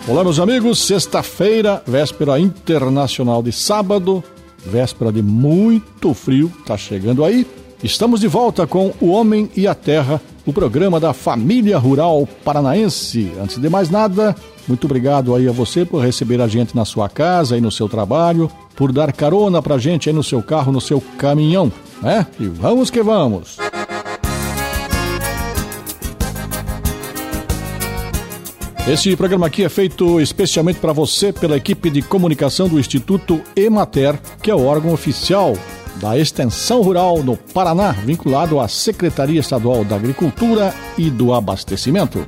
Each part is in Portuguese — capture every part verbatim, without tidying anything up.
Olá, meus amigos, sexta-feira, véspera internacional de sábado, véspera de muito frio, tá chegando aí. Estamos de volta com O Homem e a Terra, o programa da família rural paranaense. Antes de mais nada, muito obrigado aí a você por receber a gente na sua casa e no seu trabalho, por dar carona pra gente aí no seu carro, no seu caminhão, né? E vamos que vamos! Esse programa aqui é feito especialmente para você pela equipe de comunicação do Instituto Emater, que é o órgão oficial da Extensão Rural no Paraná, vinculado à Secretaria Estadual da Agricultura e do Abastecimento.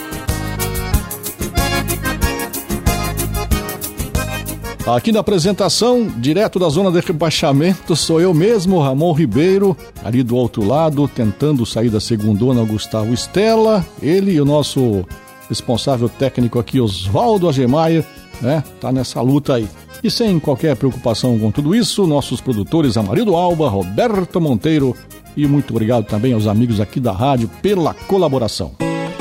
Aqui na apresentação, direto da zona de rebaixamento, sou eu mesmo, Ramon Ribeiro, ali do outro lado, tentando sair da segundona, Gustavo Stella, ele e o nosso responsável técnico aqui, Oswaldo Agemeyer, né? Tá nessa luta aí. E sem qualquer preocupação com tudo isso, nossos produtores Amarildo Alba, Roberto Monteiro, e muito obrigado também aos amigos aqui da rádio pela colaboração.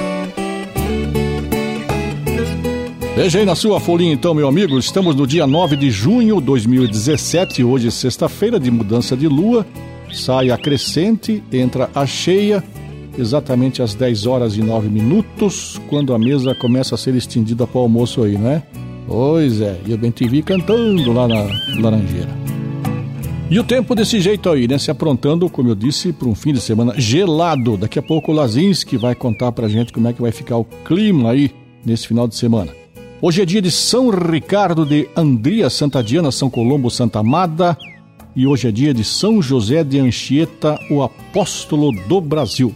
Veja aí na sua folhinha então, meu amigo, estamos no dia nove de junho de dois mil e dezessete, hoje é sexta-feira de mudança de lua, sai a crescente, entra a cheia, exatamente às dez horas e nove minutos, quando a mesa começa a ser estendida para o almoço aí, né? Pois é, e eu bem te vi cantando lá na Laranjeira. E o tempo desse jeito aí, né? Se aprontando, como eu disse, para um fim de semana gelado. Daqui a pouco o Lazinski vai contar pra gente como é que vai ficar o clima aí nesse final de semana. Hoje é dia de São Ricardo de Andria, Santa Diana, São Colombo, Santa Amada. E hoje é dia de São José de Anchieta, o apóstolo do Brasil.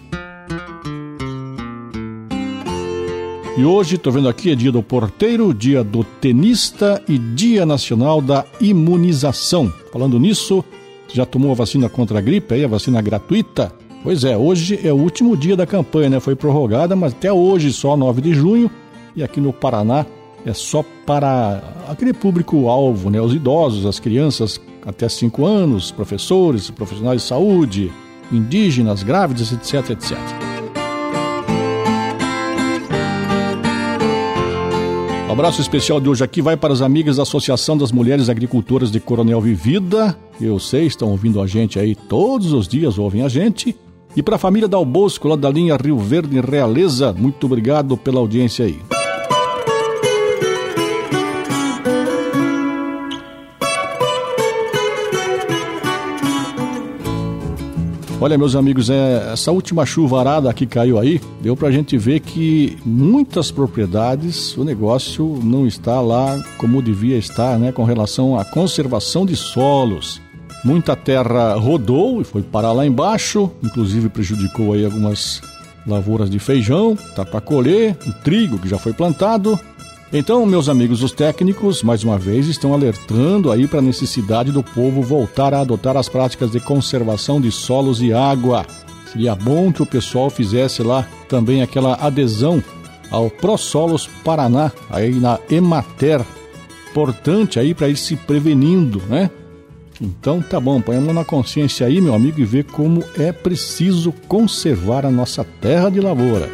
E hoje, tô vendo aqui, é dia do porteiro, dia do tenista e dia nacional da imunização. Falando nisso, já tomou a vacina contra a gripe aí, a vacina gratuita? Pois é, hoje é o último dia da campanha, né? Foi prorrogada, mas até hoje, só nove de junho. E aqui no Paraná é só para aquele público-alvo, né? Os idosos, as crianças até cinco anos, professores, profissionais de saúde, indígenas, grávidas, etc, etcétera. O abraço especial de hoje aqui vai para as amigas da Associação das Mulheres Agricultoras de Coronel Vivida. Eu sei, estão ouvindo a gente aí todos os dias, ouvem a gente. E para a família Dal Bosco, lá da linha Rio Verde Realeza, muito obrigado pela audiência aí. Olha, meus amigos, é, essa última chuvarada que caiu aí, deu pra gente ver que muitas propriedades, o negócio não está lá como devia estar, né, com relação à conservação de solos. Muita terra rodou e foi parar lá embaixo, inclusive prejudicou aí algumas lavouras de feijão, tá para colher, o trigo que já foi plantado. Então, meus amigos, os técnicos, mais uma vez, estão alertando aí para a necessidade do povo voltar a adotar as práticas de conservação de solos e água. Seria bom que o pessoal fizesse lá também aquela adesão ao ProSolos Paraná, aí na Emater. Importante aí para ir se prevenindo, né? Então, tá bom, põe a mão na consciência aí, meu amigo, e vê como é preciso conservar a nossa terra de lavoura.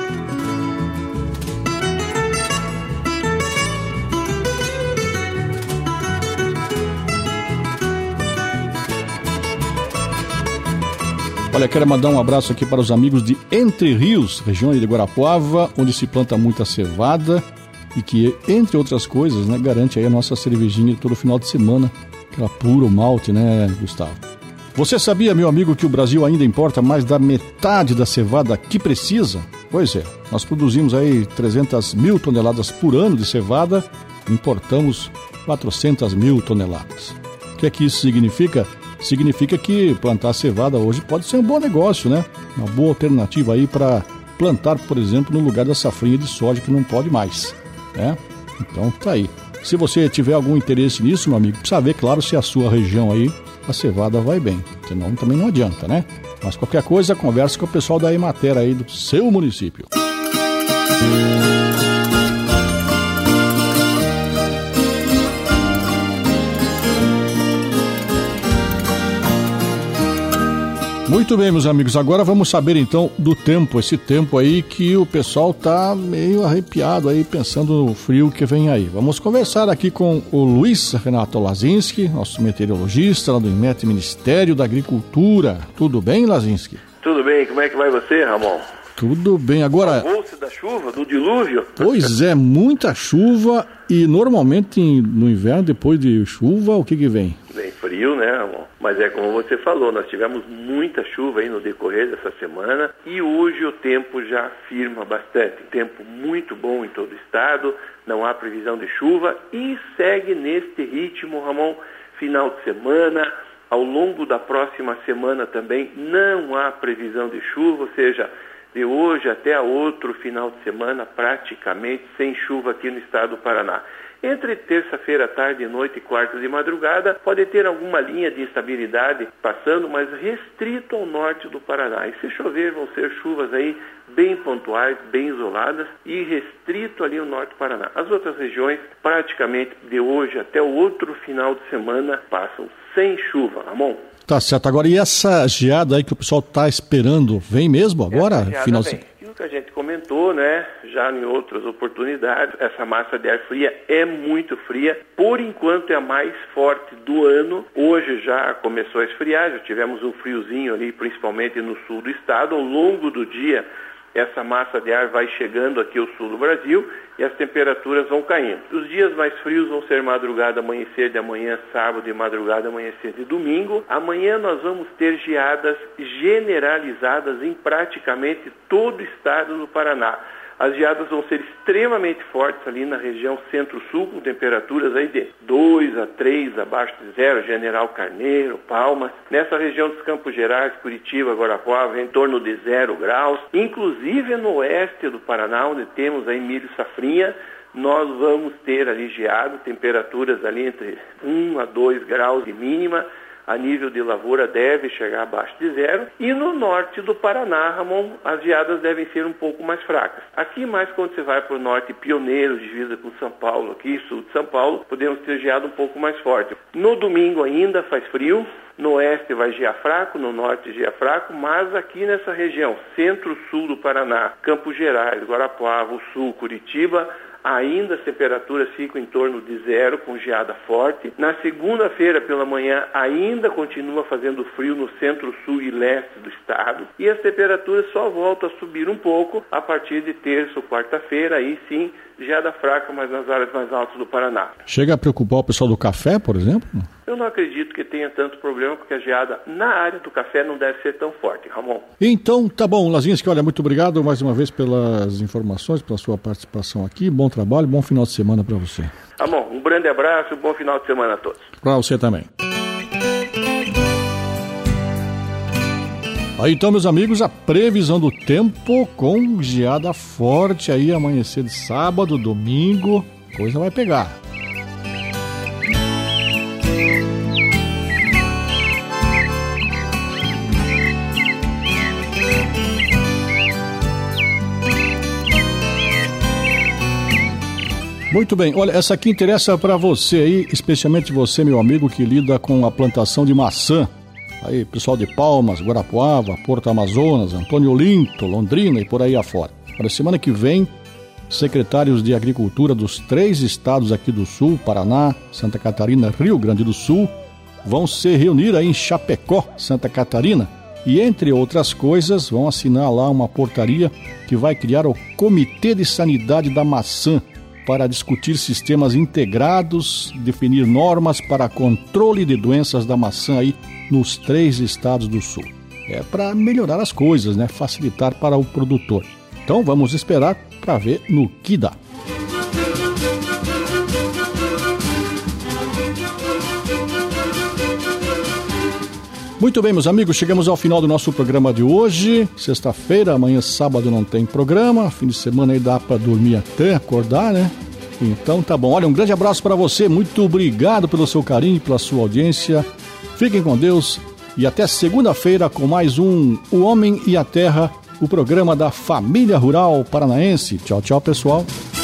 Olha, quero mandar um abraço aqui para os amigos de Entre Rios, região de Guarapuava, onde se planta muita cevada e que, entre outras coisas, né, garante aí a nossa cervejinha todo final de semana, aquela puro malte, né, Gustavo? Você sabia, meu amigo, que o Brasil ainda importa mais da metade da cevada que precisa? Pois é, nós produzimos aí trezentas mil toneladas por ano de cevada, importamos quatrocentas mil toneladas. O que é que isso significa? Significa que plantar cevada hoje pode ser um bom negócio, né? Uma boa alternativa aí para plantar, por exemplo, no lugar da safrinha de soja que não pode mais, né? Então tá aí. Se você tiver algum interesse nisso, meu amigo, precisa ver, claro, se a sua região aí a cevada vai bem. Senão também não adianta, né? Mas qualquer coisa, converse com o pessoal da Emater aí do seu município. Muito bem, meus amigos, agora vamos saber então do tempo, esse tempo aí que o pessoal tá meio arrepiado aí, pensando no frio que vem aí. Vamos conversar aqui com o Luiz Renato Lazinski, nosso meteorologista lá do INMET, Ministério da Agricultura. Tudo bem, Lazinski? Tudo bem, como é que vai você, Ramon? Tudo bem, agora... Bolsa da chuva, do dilúvio? Pois é, muita chuva e normalmente no inverno, depois de chuva, o que que vem? Bem frio, né, Ramon? Mas é como você falou, nós tivemos muita chuva aí no decorrer dessa semana e hoje o tempo já afirma bastante. Tempo muito bom em todo o estado, não há previsão de chuva e segue neste ritmo, Ramon, final de semana. Ao longo da próxima semana também não há previsão de chuva, ou seja, de hoje até outro final de semana praticamente sem chuva aqui no estado do Paraná. Entre terça-feira à tarde, noite e quarta de madrugada, pode ter alguma linha de instabilidade passando, mas restrito ao norte do Paraná. E se chover, vão ser chuvas aí bem pontuais, bem isoladas e restrito ali ao norte do Paraná. As outras regiões, praticamente de hoje até o outro final de semana, passam sem chuva. Ramon? Tá certo. Agora, e essa geada aí que o pessoal tá esperando, vem mesmo agora? Final de semana? Que a gente comentou, né, já em outras oportunidades, essa massa de ar fria é muito fria, por enquanto é a mais forte do ano. Hoje já começou a esfriar, já tivemos um friozinho ali, principalmente no sul do estado. Ao longo do dia, essa massa de ar vai chegando aqui ao sul do Brasil e as temperaturas vão caindo. Os dias mais frios vão ser madrugada, amanhecer de amanhã, sábado e madrugada, amanhecer de domingo. Amanhã nós vamos ter geadas generalizadas em praticamente todo o estado do Paraná. As geadas vão ser extremamente fortes ali na região centro-sul, com temperaturas aí de dois a três abaixo de zero, General Carneiro, Palmas. Nessa região dos Campos Gerais, Curitiba, Guarapuava, em torno de zero graus. Inclusive no oeste do Paraná, onde temos aí milho safrinha, nós vamos ter ali geado, temperaturas ali entre um a dois graus de mínima. A nível de lavoura deve chegar abaixo de zero. E no norte do Paraná, Ramon, as geadas devem ser um pouco mais fracas. Aqui mais quando você vai para o norte, Pioneiro, divisa com São Paulo, aqui sul de São Paulo, podemos ter geada um pouco mais forte. No domingo ainda faz frio, no oeste vai gear fraco, no norte gear fraco, mas aqui nessa região, centro-sul do Paraná, Campos Gerais, Guarapuava, o sul, Curitiba, ainda as temperaturas ficam em torno de zero, com geada forte. Na segunda-feira pela manhã ainda continua fazendo frio no centro-sul e leste do estado. E as temperaturas só voltam a subir um pouco a partir de terça ou quarta-feira. Aí sim, geada fraca, mas nas áreas mais altas do Paraná. Chega a preocupar o pessoal do café, por exemplo? Eu não acredito que tenha tanto problema, porque a geada na área do café não deve ser tão forte, Ramon. Então, tá bom, Lazinski, olha, muito obrigado mais uma vez pelas informações, pela sua participação aqui. Bom trabalho, bom final de semana para você. Ramon, um grande abraço e bom final de semana a todos. Para você também. Aí então, meus amigos, a previsão do tempo com geada forte aí, amanhecer de sábado, domingo, coisa vai pegar. Muito bem, olha, essa aqui interessa para você aí, especialmente você, meu amigo, que lida com a plantação de maçã. Aí, pessoal de Palmas, Guarapuava, Porto Amazonas, Antônio Olinto, Londrina e por aí afora. Para a semana que vem, secretários de Agricultura dos três estados aqui do Sul, Paraná, Santa Catarina, Rio Grande do Sul, vão se reunir aí em Chapecó, Santa Catarina, e, entre outras coisas, vão assinar lá uma portaria que vai criar o Comitê de Sanidade da Maçã, para discutir sistemas integrados, definir normas para controle de doenças da maçã aí nos três estados do sul. É para melhorar as coisas, né? Facilitar para o produtor. Então vamos esperar para ver no que dá. Muito bem, meus amigos, chegamos ao final do nosso programa de hoje. Sexta-feira, amanhã sábado não tem programa. Fim de semana aí dá para dormir até acordar, né? Então tá bom. Olha, um grande abraço para você. Muito obrigado pelo seu carinho, pela sua audiência. Fiquem com Deus e até segunda-feira com mais um O Homem e a Terra, o programa da Família Rural Paranaense. Tchau, tchau, pessoal.